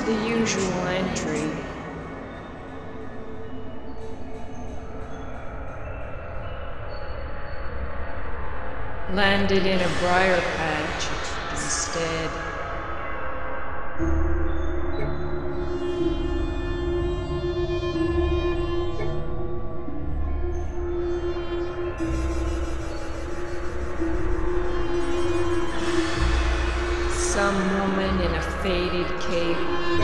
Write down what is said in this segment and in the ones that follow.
the usual entry. Landed in a briar patch instead. Some woman in a faded cape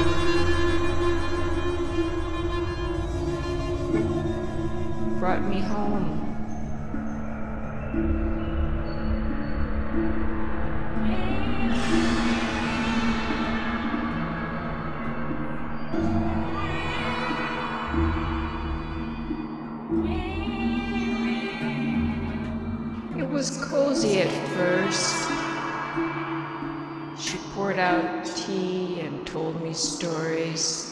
brought me home. It was cozy at first. She poured out tea and told me stories.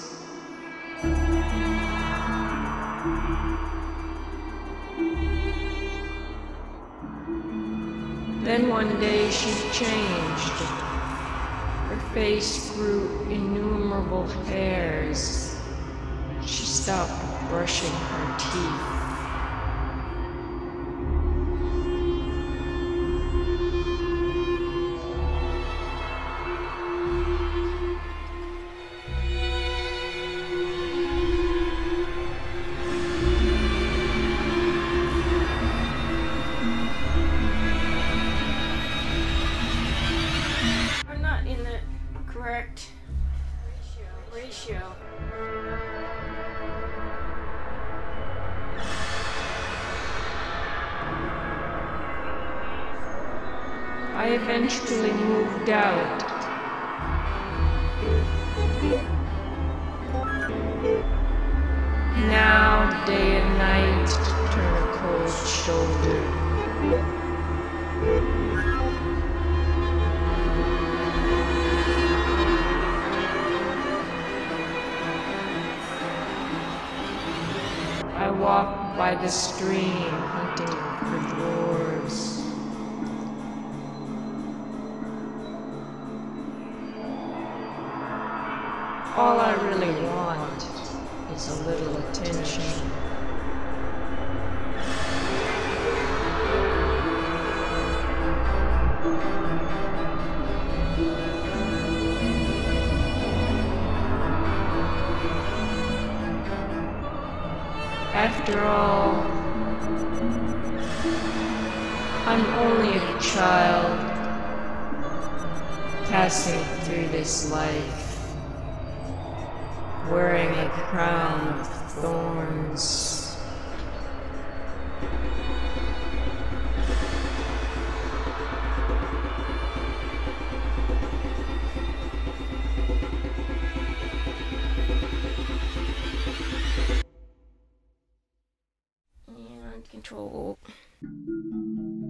Then one day she changed. Her face grew innumerable hairs. She stopped brushing her teeth. I'm not in the correct ratio. I eventually moved out. Now, day and night, turn a cold shoulder. I walk by the stream, hunting for dwarves. All I really want is a little attention. After all, I'm only a child passing through this life, wearing a crown of thorns. Control.